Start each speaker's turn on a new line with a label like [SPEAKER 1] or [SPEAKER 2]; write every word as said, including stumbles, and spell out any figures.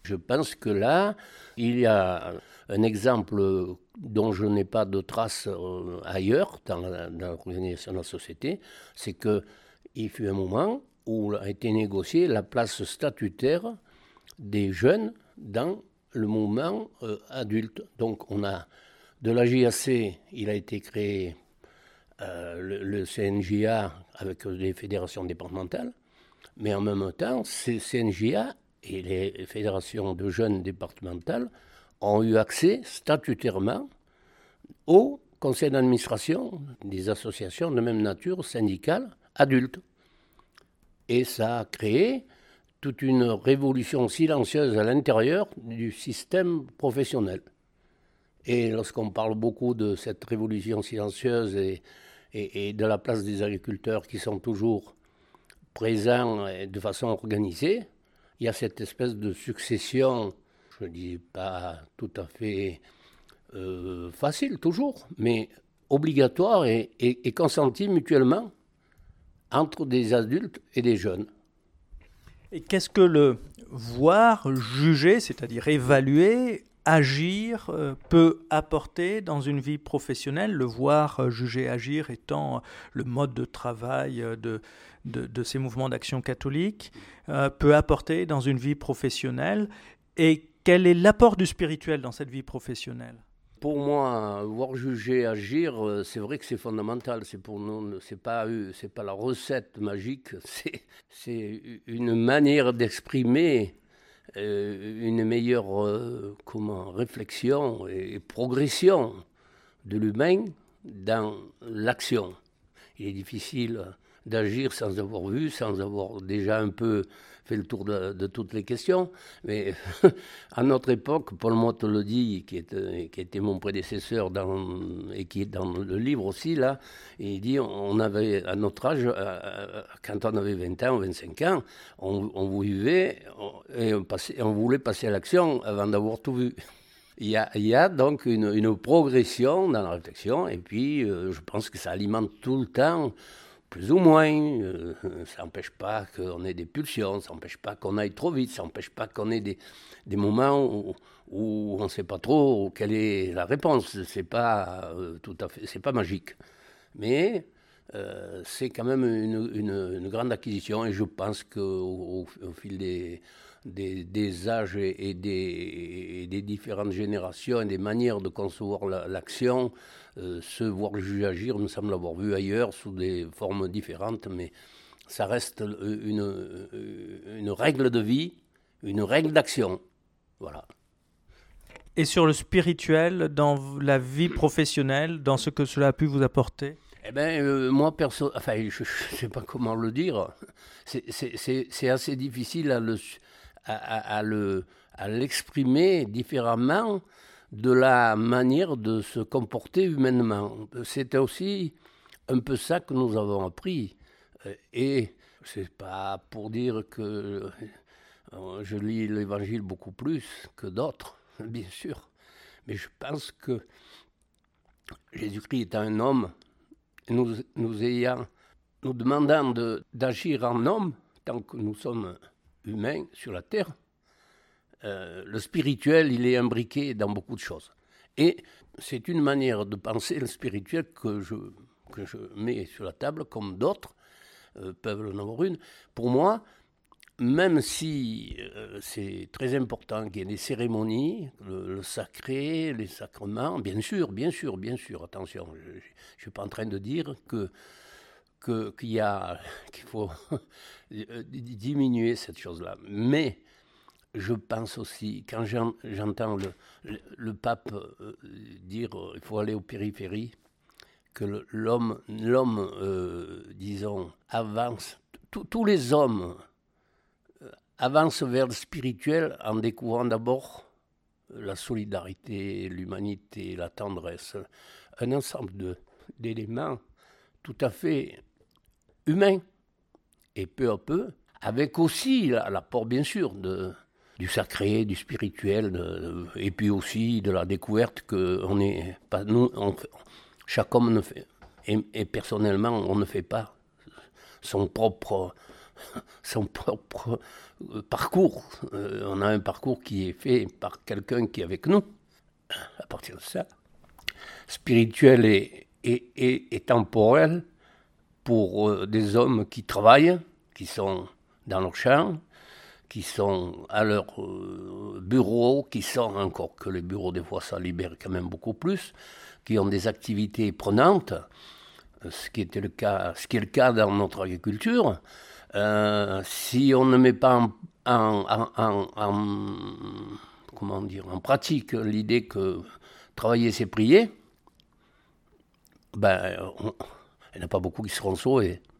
[SPEAKER 1] Je pense que là, il y a un exemple dont je n'ai pas de trace euh, ailleurs dans, la, dans l'organisation de la société, c'est qu'il fut un moment où a été négociée la place statutaire des jeunes dans le mouvement euh, adulte. Donc on a de la J A C, il a été créé euh, le, le C N J A avec les fédérations départementales, mais en même temps, ces C N J A et les fédérations de jeunes départementales ont eu accès statutairement au conseil d'administration des associations de même nature syndicales adultes. Et ça a créé toute une révolution silencieuse à l'intérieur du système professionnel. Et lorsqu'on parle beaucoup de cette révolution silencieuse et, et, et de la place des agriculteurs qui sont toujours présents de façon organisée, il y a cette espèce de succession, je ne dis pas tout à fait euh, facile toujours, mais obligatoire et, et, et consentie mutuellement entre des adultes et des jeunes.
[SPEAKER 2] Et qu'est-ce que le voir, juger, c'est-à-dire évaluer, agir, euh, peut apporter dans une vie professionnelle? Le voir, euh, juger, agir étant le mode de travail euh, de, de, de ces mouvements d'action catholique, euh, peut apporter dans une vie professionnelle. Et quel est l'apport du spirituel dans cette vie professionnelle?
[SPEAKER 1] Pour moi, voir, juger, agir, c'est vrai que c'est fondamental. C'est pour nous, c'est pas, c'est pas la recette magique. C'est, c'est une manière d'exprimer euh, une meilleure euh, comment, réflexion et progression de l'humain dans l'action. Il est difficile d'agir sans avoir vu, sans avoir déjà un peu fait le tour de, de toutes les questions. Mais à notre époque, Paul Motte le dit, qui, est, qui était mon prédécesseur dans, et qui est dans le livre aussi, là, il dit on avait, à notre âge, quand on avait vingt ans ou vingt-cinq ans, on, on vivait et on, passait, on voulait passer à l'action avant d'avoir tout vu. Il y a, il y a donc une, une progression dans la réflexion, et puis euh, je pense que ça alimente tout le temps, plus ou moins. Euh, ça n'empêche pas qu'on ait des pulsions, ça n'empêche pas qu'on aille trop vite, ça n'empêche pas qu'on ait des, des moments où, où on ne sait pas trop quelle est la réponse. C'est pas euh, tout à fait, c'est pas magique, mais euh, c'est quand même une, une, une grande acquisition, et je pense qu'au au, au fil des Des, des âges et des, et des différentes générations et des manières de concevoir la, l'action, euh, se voir juger agir, me semble avoir vu ailleurs sous des formes différentes, mais ça reste une, une règle de vie, une règle d'action. Voilà.
[SPEAKER 2] Et sur le spirituel, dans la vie professionnelle, dans ce que cela a pu vous apporter?
[SPEAKER 1] Eh bien, euh, moi, perso, enfin, je ne sais pas comment le dire, c'est, c'est, c'est, c'est assez difficile à le... À, à, à, le, à l'exprimer différemment de la manière de se comporter humainement. C'était aussi un peu ça que nous avons appris. Et c'est pas pour dire que je lis l'Évangile beaucoup plus que d'autres, bien sûr, mais je pense que Jésus-Christ est un homme, nous, nous, ayant, nous demandant de, d'agir en homme tant que nous sommes humain sur la terre, euh, le spirituel, il est imbriqué dans beaucoup de choses. Et c'est une manière de penser le spirituel que je, que je mets sur la table, comme d'autres euh, peuvent en avoir une. Pour moi, même si euh, c'est très important qu'il y ait des cérémonies, le, le sacré, les sacrements, bien sûr, bien sûr, bien sûr, attention, je ne suis pas en train de dire que Que, qu'il, y a, qu'il faut diminuer cette chose-là. Mais je pense aussi, quand j'entends le, le, le pape dire qu'il faut aller aux périphéries, que le, l'homme, l'homme euh, disons, avance, tous les hommes avancent vers le spirituel en découvrant d'abord la solidarité, l'humanité, la tendresse, un ensemble de, d'éléments tout à fait humain, et peu à peu, avec aussi l'apport bien sûr de, du sacré, du spirituel, de, et puis aussi de la découverte que on est pas nous, on, chaque homme ne fait, et, et personnellement on ne fait pas son propre son propre parcours. Euh, on a un parcours qui est fait par quelqu'un qui est avec nous. À partir de ça, spirituel et, et, et, et temporel pour euh, des hommes qui travaillent, qui sont dans leur champ, qui sont à leur euh, bureau, qui sont encore que les bureaux des fois ça libère quand même beaucoup plus, qui ont des activités prenantes, ce qui était le cas, ce qui est le cas dans notre agriculture. Euh, si on ne met pas en, en, en, en, comment dire, en pratique l'idée que travailler c'est prier, ben, on, il n'y en a pas beaucoup qui seront sauvés.